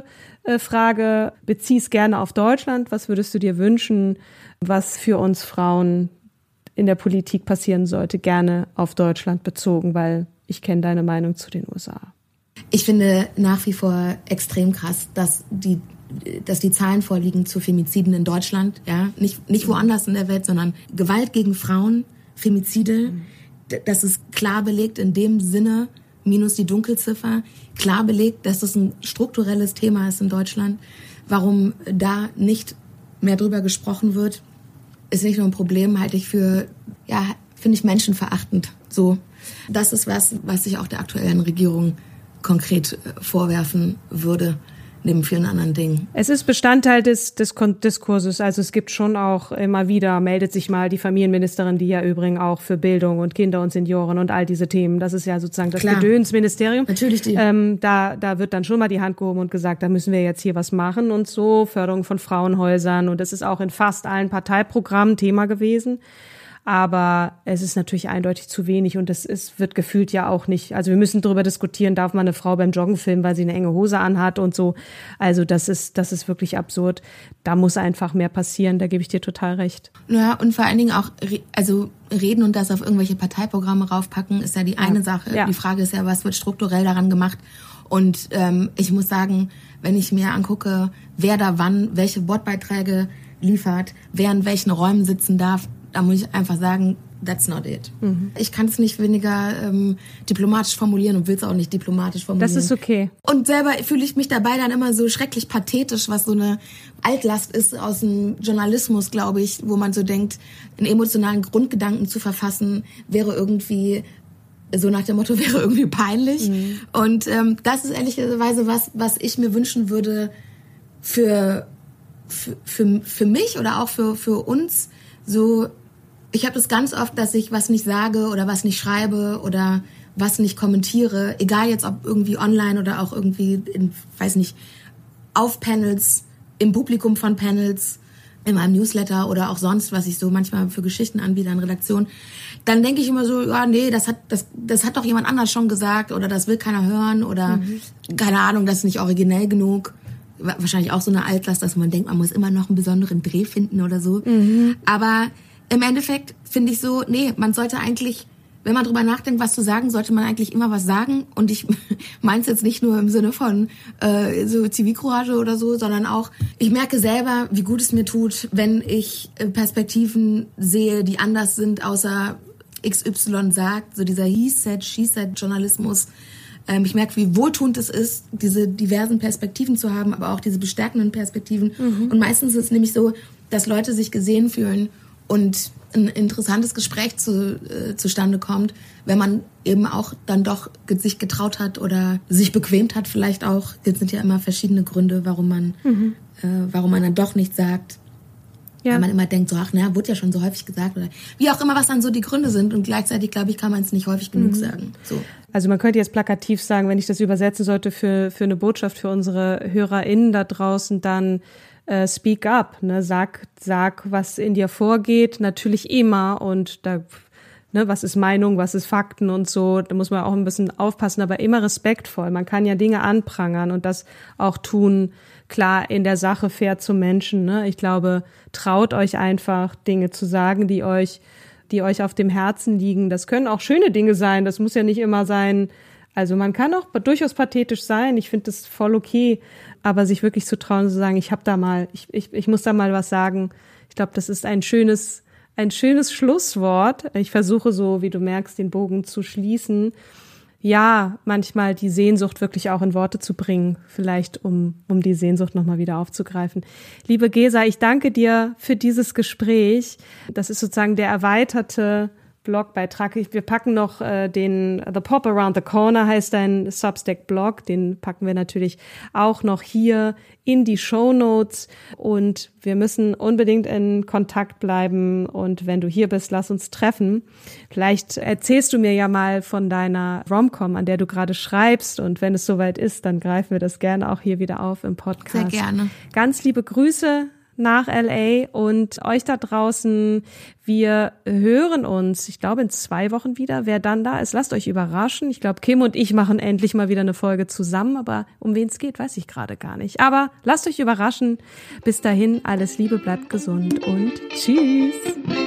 Frage. Bezieh es gerne auf Deutschland. Was würdest du dir wünschen, was für uns Frauen in der Politik passieren sollte, gerne auf Deutschland bezogen, weil ich kenne deine Meinung zu den USA. Ich finde nach wie vor extrem krass, dass die Zahlen vorliegen zu Femiziden in Deutschland, ja, nicht woanders in der Welt, sondern Gewalt gegen Frauen, Femizide, das ist klar belegt in dem Sinne, minus die Dunkelziffer, klar belegt, dass das ein strukturelles Thema ist in Deutschland. Warum da nicht mehr drüber gesprochen wird, ist nicht nur ein Problem, halte ich für, finde ich menschenverachtend. So, das ist was ich auch der aktuellen Regierung konkret vorwerfen würde, neben vielen anderen Dingen. Es ist Bestandteil des Diskurses, also es gibt schon auch immer wieder, meldet sich mal die Familienministerin, die ja übrigens auch für Bildung und Kinder und Senioren und all diese Themen, das ist ja sozusagen das Gedönsministerium. Natürlich die. Da wird dann schon mal die Hand gehoben und gesagt, da müssen wir jetzt hier was machen und so, Förderung von Frauenhäusern und das ist auch in fast allen Parteiprogrammen Thema gewesen. Aber es ist natürlich eindeutig zu wenig und wird gefühlt ja auch nicht. Also wir müssen darüber diskutieren, darf man eine Frau beim Joggen filmen, weil sie eine enge Hose anhat und so. Also das ist wirklich absurd. Da muss einfach mehr passieren, da gebe ich dir total recht. Ja, und vor allen Dingen auch, also reden und das auf irgendwelche Parteiprogramme raufpacken, ist ja die eine Sache. Ja. Die Frage ist ja, was wird strukturell daran gemacht? Und ich muss sagen, wenn ich mir angucke, wer da wann welche Wortbeiträge liefert, wer in welchen Räumen sitzen darf, da muss ich einfach sagen, that's not it. Mhm. Ich kann es nicht weniger diplomatisch formulieren und will es auch nicht diplomatisch formulieren. Das ist okay. Und selber fühle ich mich dabei dann immer so schrecklich pathetisch, was so eine Altlast ist aus dem Journalismus, glaube ich, wo man so denkt, einen emotionalen Grundgedanken zu verfassen, wäre irgendwie, so nach dem Motto, wäre irgendwie peinlich. Mhm. Und das ist ehrlicherweise was ich mir wünschen würde für mich oder auch für uns. So, ich habe das ganz oft, dass ich was nicht sage oder was nicht schreibe oder was nicht kommentiere, egal jetzt ob irgendwie online oder auch irgendwie auf Panels, im Publikum von Panels, in meinem Newsletter oder auch sonst, was ich so manchmal für Geschichten anbiete an Redaktion, dann denke ich immer so, ja, nee, das hat doch jemand anders schon gesagt oder das will keiner hören oder keine Ahnung, das ist nicht originell genug. Wahrscheinlich auch so eine Altlast, dass man denkt, man muss immer noch einen besonderen Dreh finden oder so. Mhm. Aber im Endeffekt finde ich so, nee, man sollte eigentlich, wenn man drüber nachdenkt, was zu sagen, sollte man eigentlich immer was sagen. Und ich meine es jetzt nicht nur im Sinne von so Zivilcourage oder so, sondern auch, ich merke selber, wie gut es mir tut, wenn ich Perspektiven sehe, die anders sind, außer XY sagt, so dieser He said, she said Journalismus. Ich merke, wie wohltuend es ist, diese diversen Perspektiven zu haben, aber auch diese bestärkenden Perspektiven. Mhm. Und meistens ist es nämlich so, dass Leute sich gesehen fühlen und ein interessantes Gespräch zustande kommt, wenn man eben auch dann doch sich getraut hat oder sich bequemt hat vielleicht auch. Jetzt sind ja immer verschiedene Gründe, warum man dann doch nichts sagt. Ja. Weil man immer denkt, so, ach, na, wurde ja schon so häufig gesagt oder wie auch immer, was dann so die Gründe sind. Und gleichzeitig, glaube ich, kann man es nicht häufig genug sagen. So. Also man könnte jetzt plakativ sagen, wenn ich das übersetzen sollte für eine Botschaft für unsere HörerInnen da draußen, dann speak up, ne? Sag, was in dir vorgeht, natürlich immer und da, ne, was ist Meinung, was ist Fakten und so, da muss man auch ein bisschen aufpassen, aber immer respektvoll. Man kann ja Dinge anprangern und das auch tun, klar, in der Sache fair zum Menschen, ne? Ich glaube, traut euch einfach, Dinge zu sagen, die euch auf dem Herzen liegen. Das können auch schöne Dinge sein, das muss ja nicht immer sein. Also man kann auch durchaus pathetisch sein, ich finde das voll okay, aber sich wirklich zu trauen, zu sagen, ich muss da mal was sagen. Ich glaube, das ist ein schönes Schlusswort. Ich versuche so, wie du merkst, den Bogen zu schließen. Ja, manchmal die Sehnsucht wirklich auch in Worte zu bringen, vielleicht um die Sehnsucht nochmal wieder aufzugreifen. Liebe Gesa, ich danke dir für dieses Gespräch. Das ist sozusagen der erweiterte Blogbeitrag. Wir packen noch den The Pop Around the Corner heißt dein Substack-Blog. Den packen wir natürlich auch noch hier in die Shownotes. Und wir müssen unbedingt in Kontakt bleiben. Und wenn du hier bist, lass uns treffen. Vielleicht erzählst du mir ja mal von deiner Rom-Com, an der du gerade schreibst. Und wenn es soweit ist, dann greifen wir das gerne auch hier wieder auf im Podcast. Sehr gerne. Ganz liebe Grüße nach LA und euch da draußen. Wir hören uns, ich glaube, in 2 Wochen wieder. Wer dann da ist, lasst euch überraschen. Ich glaube, Kim und ich machen endlich mal wieder eine Folge zusammen, aber um wen es geht, weiß ich gerade gar nicht. Aber lasst euch überraschen. Bis dahin, alles Liebe, bleibt gesund und tschüss.